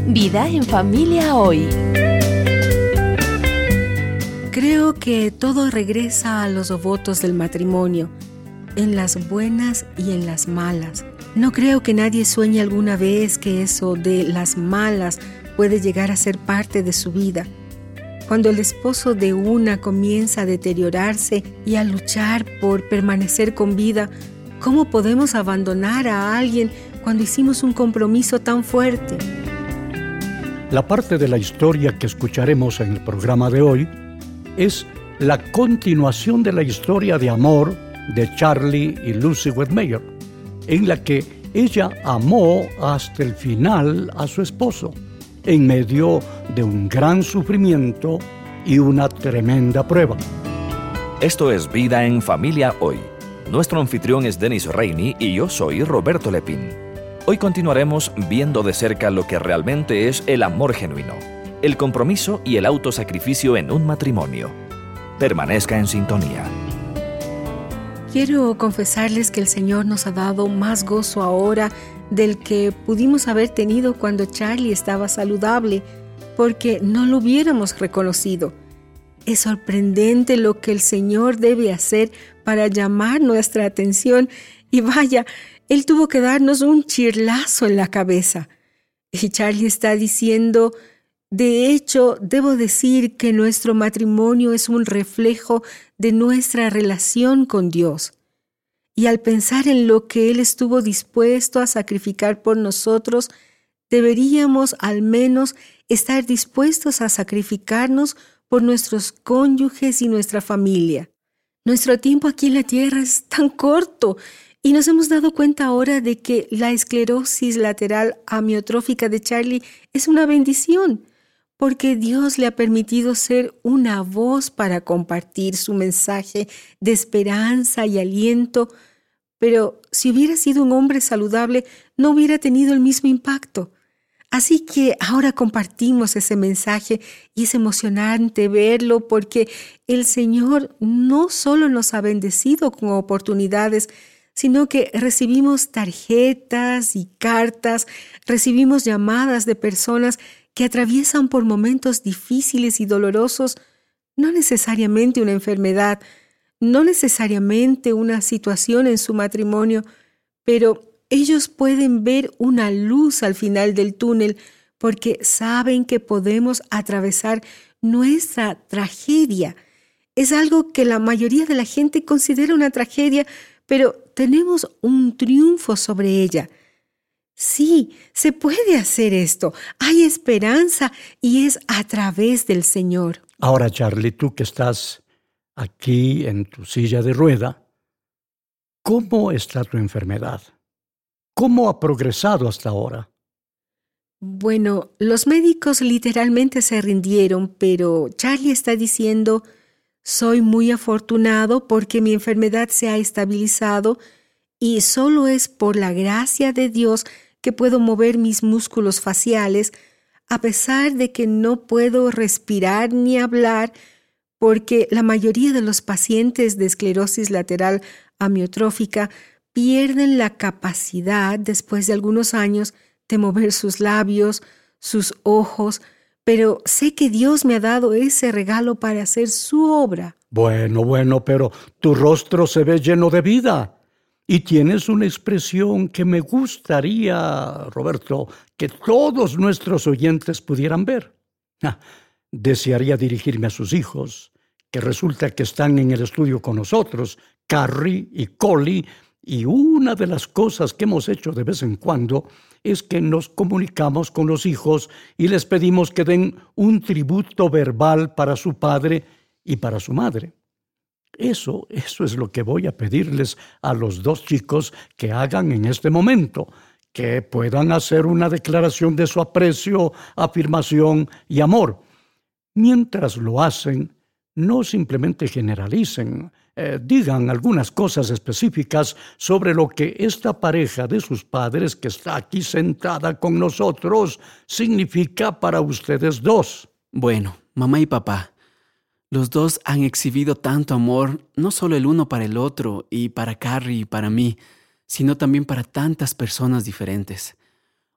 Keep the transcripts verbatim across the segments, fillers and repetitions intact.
Vida en familia hoy. Creo que todo regresa a los votos del matrimonio, en las buenas y en las malas. No creo que nadie sueñe alguna vez que eso de las malas puede llegar a ser parte de su vida. Cuando el esposo de una comienza a deteriorarse y a luchar por permanecer con vida, ¿cómo podemos abandonar a alguien cuando hicimos un compromiso tan fuerte? La parte de la historia que escucharemos en el programa de hoy es la continuación de la historia de amor de Charlie y Lucy Wedemeyer, en la que ella amó hasta el final a su esposo, en medio de un gran sufrimiento y una tremenda prueba. Esto es Vida en Familia Hoy. Nuestro anfitrión es Denis Reini y yo soy Roberto Lepín. Hoy continuaremos viendo de cerca lo que realmente es el amor genuino, el compromiso y el autosacrificio en un matrimonio. Permanezca en sintonía. Quiero confesarles que el Señor nos ha dado más gozo ahora del que pudimos haber tenido cuando Charlie estaba saludable, porque no lo hubiéramos reconocido. Es sorprendente lo que el Señor debe hacer para llamar nuestra atención y vaya, Él tuvo que darnos un chirlazo en la cabeza. Y Charlie está diciendo, de hecho, debo decir que nuestro matrimonio es un reflejo de nuestra relación con Dios. Y al pensar en lo que Él estuvo dispuesto a sacrificar por nosotros, deberíamos al menos estar dispuestos a sacrificarnos por nuestros cónyuges y nuestra familia. Nuestro tiempo aquí en la tierra es tan corto y nos hemos dado cuenta ahora de que la esclerosis lateral amiotrófica de Charlie es una bendición, porque Dios le ha permitido ser una voz para compartir su mensaje de esperanza y aliento, pero si hubiera sido un hombre saludable, no hubiera tenido el mismo impacto. Así que ahora compartimos ese mensaje y es emocionante verlo porque el Señor no solo nos ha bendecido con oportunidades, sino que recibimos tarjetas y cartas, recibimos llamadas de personas que atraviesan por momentos difíciles y dolorosos, no necesariamente una enfermedad, no necesariamente una situación en su matrimonio, pero ellos pueden ver una luz al final del túnel porque saben que podemos atravesar nuestra tragedia. Es algo que la mayoría de la gente considera una tragedia, pero tenemos un triunfo sobre ella. Sí, se puede hacer esto. Hay esperanza y es a través del Señor. Ahora, Charlie, tú que estás aquí en tu silla de rueda, ¿cómo está tu enfermedad? ¿Cómo ha progresado hasta ahora? Bueno, los médicos literalmente se rindieron, pero Charlie está diciendo, soy muy afortunado porque mi enfermedad se ha estabilizado y solo es por la gracia de Dios que puedo mover mis músculos faciales, a pesar de que no puedo respirar ni hablar, porque la mayoría de los pacientes de esclerosis lateral amiotrófica pierden la capacidad después de algunos años de mover sus labios, sus ojos, pero sé que Dios me ha dado ese regalo para hacer su obra. Bueno, bueno, pero tu rostro se ve lleno de vida y tienes una expresión que me gustaría, Roberto, que todos nuestros oyentes pudieran ver. Ah, desearía dirigirme a sus hijos, que resulta que están en el estudio con nosotros, Carrie y Collie, y una de las cosas que hemos hecho de vez en cuando es que nos comunicamos con los hijos y les pedimos que den un tributo verbal para su padre y para su madre. Eso, eso es lo que voy a pedirles a los dos chicos que hagan en este momento, que puedan hacer una declaración de su aprecio, afirmación y amor. Mientras lo hacen, no simplemente generalicen, eh, digan algunas cosas específicas sobre lo que esta pareja de sus padres que está aquí sentada con nosotros significa para ustedes dos. Bueno, mamá y papá, los dos han exhibido tanto amor, no solo el uno para el otro y para Carrie y para mí, sino también para tantas personas diferentes.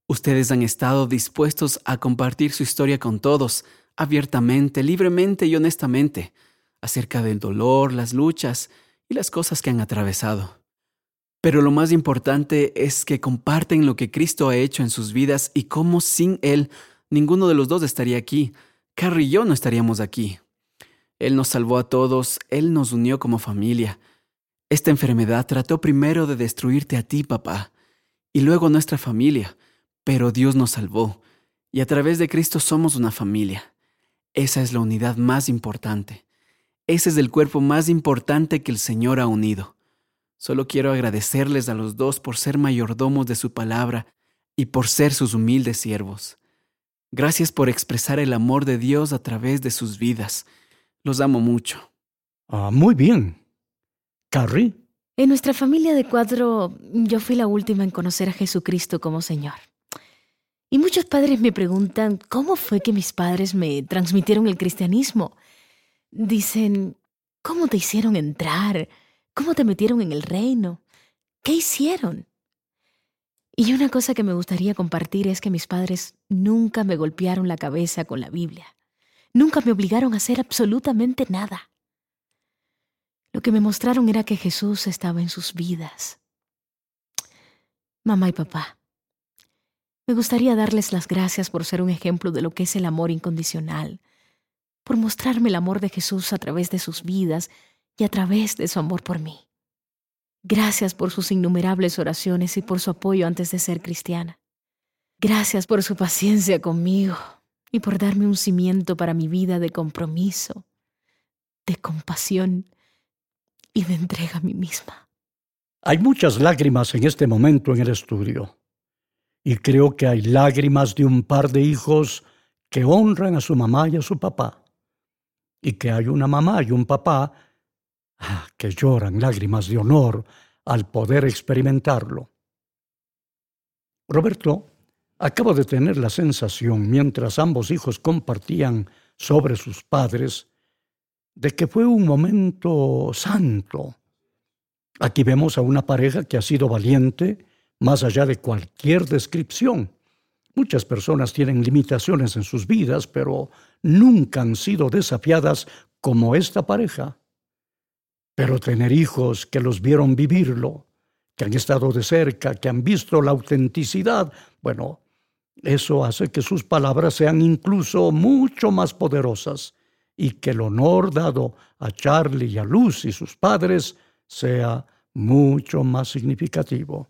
Ustedes han estado dispuestos a compartir su historia con todos, abiertamente, libremente y honestamente, acerca del dolor, las luchas y las cosas que han atravesado. Pero lo más importante es que comparten lo que Cristo ha hecho en sus vidas y cómo sin Él ninguno de los dos estaría aquí. Carrie y yo no estaríamos aquí. Él nos salvó a todos, Él nos unió como familia. Esta enfermedad trató primero de destruirte a ti, papá, y luego a nuestra familia, pero Dios nos salvó, y a través de Cristo somos una familia. Esa es la unidad más importante. Ese es el cuerpo más importante que el Señor ha unido. Solo quiero agradecerles a los dos por ser mayordomos de su palabra y por ser sus humildes siervos. Gracias por expresar el amor de Dios a través de sus vidas. Los amo mucho. Ah, muy bien. Carrie. En nuestra familia de cuatro, yo fui la última en conocer a Jesucristo como Señor. Y muchos padres me preguntan cómo fue que mis padres me transmitieron el cristianismo. Dicen, ¿cómo te hicieron entrar? ¿Cómo te metieron en el reino? ¿Qué hicieron? Y una cosa que me gustaría compartir es que mis padres nunca me golpearon la cabeza con la Biblia. Nunca me obligaron a hacer absolutamente nada. Lo que me mostraron era que Jesús estaba en sus vidas. Mamá y papá, me gustaría darles las gracias por ser un ejemplo de lo que es el amor incondicional, por mostrarme el amor de Jesús a través de sus vidas y a través de su amor por mí. Gracias por sus innumerables oraciones y por su apoyo antes de ser cristiana. Gracias por su paciencia conmigo y por darme un cimiento para mi vida de compromiso, de compasión y de entrega a mí misma. Hay muchas lágrimas en este momento en el estudio. Y creo que hay lágrimas de un par de hijos que honran a su mamá y a su papá. Y que hay una mamá y un papá ah, que lloran lágrimas de honor al poder experimentarlo. Roberto, acabo de tener la sensación, mientras ambos hijos compartían sobre sus padres, de que fue un momento santo. Aquí vemos a una pareja que ha sido valiente más allá de cualquier descripción. Muchas personas tienen limitaciones en sus vidas, pero nunca han sido desafiadas como esta pareja. Pero tener hijos que los vieron vivirlo, que han estado de cerca, que han visto la autenticidad, bueno, eso hace que sus palabras sean incluso mucho más poderosas y que el honor dado a Charlie y a Lucy, sus padres, sea mucho más significativo.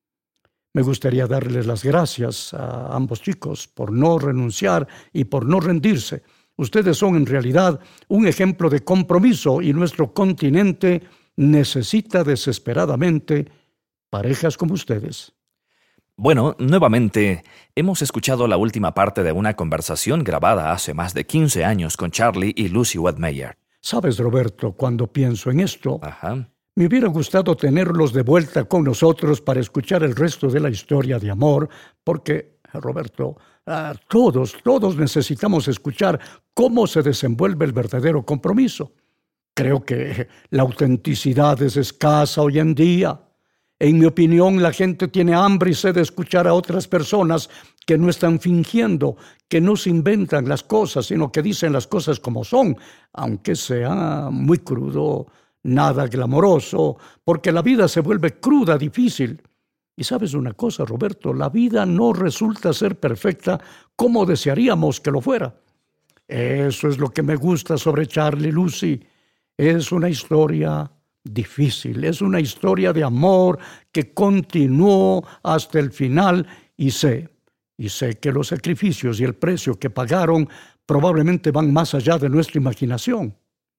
Me gustaría darles las gracias a ambos chicos por no renunciar y por no rendirse. Ustedes son en realidad un ejemplo de compromiso y nuestro continente necesita desesperadamente parejas como ustedes. Bueno, nuevamente, hemos escuchado la última parte de una conversación grabada hace más de quince años con Charlie y Lucy Wedmeyer. Sabes, Roberto, cuando pienso en esto, Ajá. me hubiera gustado tenerlos de vuelta con nosotros para escuchar el resto de la historia de amor, porque, Roberto, ah, todos, todos necesitamos escuchar cómo se desenvuelve el verdadero compromiso. Creo que la autenticidad es escasa hoy en día. En mi opinión, la gente tiene hambre y sed de escuchar a otras personas que no están fingiendo, que no se inventan las cosas, sino que dicen las cosas como son, aunque sea muy crudo, nada glamoroso, porque la vida se vuelve cruda, difícil. Y sabes una cosa, Roberto, la vida no resulta ser perfecta como desearíamos que lo fuera. Eso es lo que me gusta sobre Charlie y Lucy. Es una historia difícil, es una historia de amor que continuó hasta el final y sé, y sé que los sacrificios y el precio que pagaron probablemente van más allá de nuestra imaginación.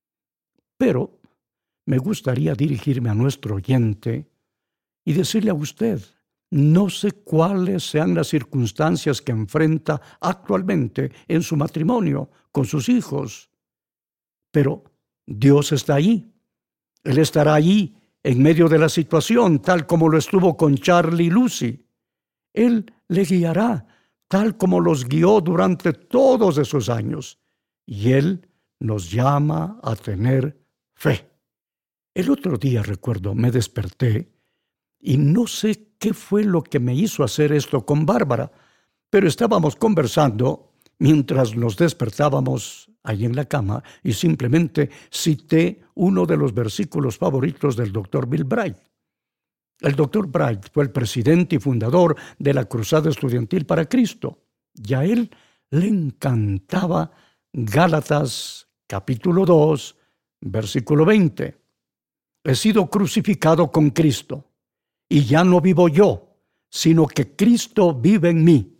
Pero me gustaría dirigirme a nuestro oyente y decirle a usted, no sé cuáles sean las circunstancias que enfrenta actualmente en su matrimonio, con sus hijos, pero Dios está ahí. Él estará allí en medio de la situación, tal como lo estuvo con Charlie y Lucy. Él le guiará, tal como los guió durante todos esos años. Y Él nos llama a tener fe. El otro día, recuerdo, me desperté y no sé qué fue lo que me hizo hacer esto con Bárbara. pero estábamos conversando mientras nos despertábamos ahí en la cama y simplemente cité uno de los versículos favoritos del doctor Bill Bright. El doctor Bright fue el presidente y fundador de la Cruzada Estudiantil para Cristo, y a él le encantaba Gálatas capítulo dos, versículo veinte. He sido crucificado con Cristo, y ya no vivo yo, sino que Cristo vive en mí.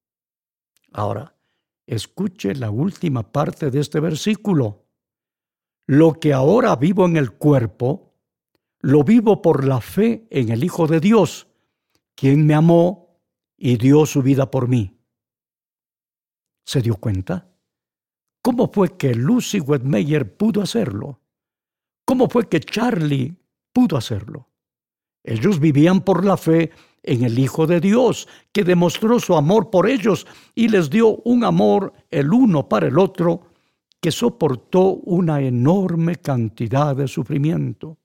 Ahora, escuche la última parte de este versículo. Lo que ahora vivo en el cuerpo, lo vivo por la fe en el Hijo de Dios, quien me amó y dio su vida por mí. ¿Se dio cuenta? ¿Cómo fue que Lucy Wettmeyer pudo hacerlo? ¿Cómo fue que Charlie pudo hacerlo? Ellos vivían por la fe en el Hijo de Dios, que demostró su amor por ellos y les dio un amor el uno para el otro, que soportó una enorme cantidad de sufrimiento.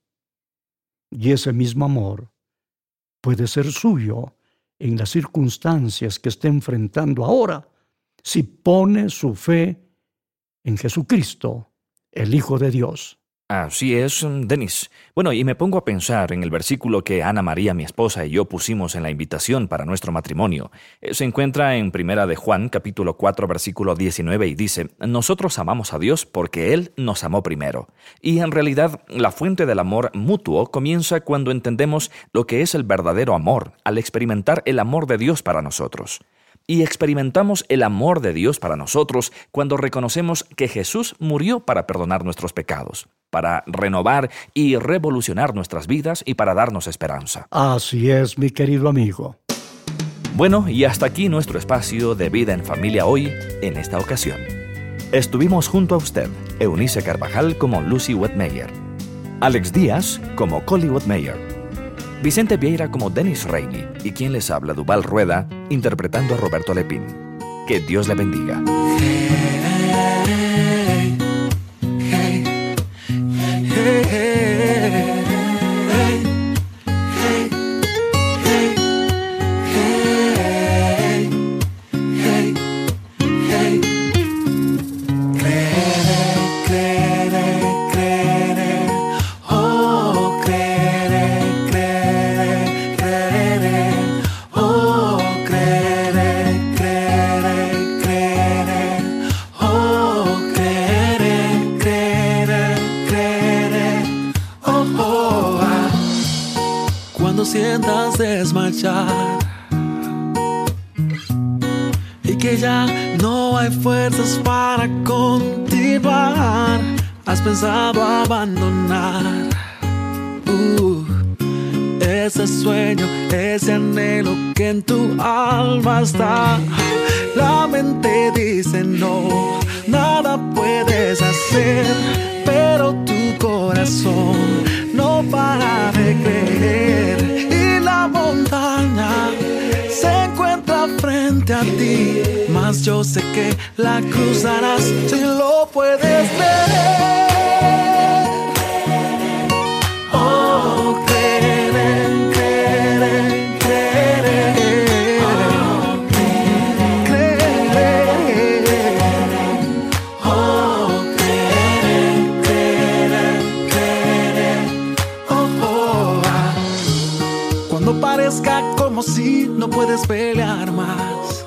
Y ese mismo amor puede ser suyo en las circunstancias que esté enfrentando ahora, si pone su fe en Jesucristo, el Hijo de Dios. Así es, Denis. Bueno, y me pongo a pensar en el versículo que Ana María, mi esposa, y yo pusimos en la invitación para nuestro matrimonio. Se encuentra en Primera de Juan, capítulo cuatro, versículo diecinueve, y dice: nosotros amamos a Dios porque Él nos amó primero. Y en realidad, la fuente del amor mutuo comienza cuando entendemos lo que es el verdadero amor, al experimentar el amor de Dios para nosotros. Y experimentamos el amor de Dios para nosotros cuando reconocemos que Jesús murió para perdonar nuestros pecados, para renovar y revolucionar nuestras vidas y para darnos esperanza. Así es, mi querido amigo. Bueno, y hasta aquí nuestro espacio de Vida en Familia hoy, en esta ocasión. Estuvimos junto a usted, Eunice Carvajal como Lucy Wettmeyer, Alex Díaz como Collie Wettmeyer, Vicente Vieira como Denis Rainey y quien les habla, Duval Rueda, interpretando a Roberto Lepín. Que Dios le bendiga. Hey, hey, hey, hey, hey. Sientas desmayar y que ya no hay fuerzas para continuar, has pensado abandonar uh, ese sueño, ese anhelo que en tu alma está. La mente dice no, nada puedes hacer, pero tu corazón no para de creer. Montaña se encuentra frente a ti, mas yo sé que la cruzarás si lo puedes ver. Oh, creer, creer, creer, oh, creer, oh, creer, creer, creer, oh, oh, ah. Cuando parezca como si no puedes pelear más.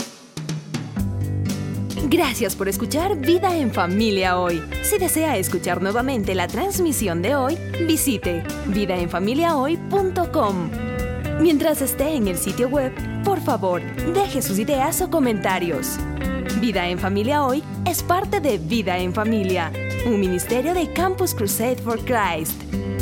Gracias por escuchar Vida en Familia hoy. Si desea escuchar nuevamente la transmisión de hoy, visite vida en familia hoy punto com. Mientras esté en el sitio web, por favor, deje sus ideas o comentarios. Vida en Familia hoy es parte de Vida en Familia, un ministerio de Campus Crusade for Christ.